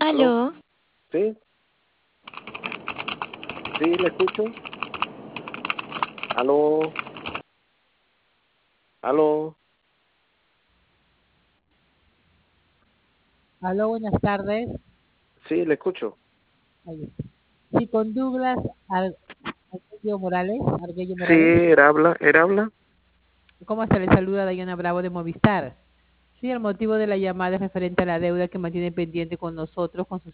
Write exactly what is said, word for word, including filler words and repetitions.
¿Aló? ¿Aló? ¿Sí? ¿Sí? ¿Le escucho? ¿Aló? ¿Aló? Aló, buenas tardes. Sí, le escucho. Ahí está. Sí, con Douglas Ar- Arguello Morales. Arguello Sí, Morales. él habla, él habla. ¿Cómo se le saluda Dayana Bravo de Movistar? Sí, el motivo de la llamada es referente a la deuda que mantiene pendiente con nosotros con su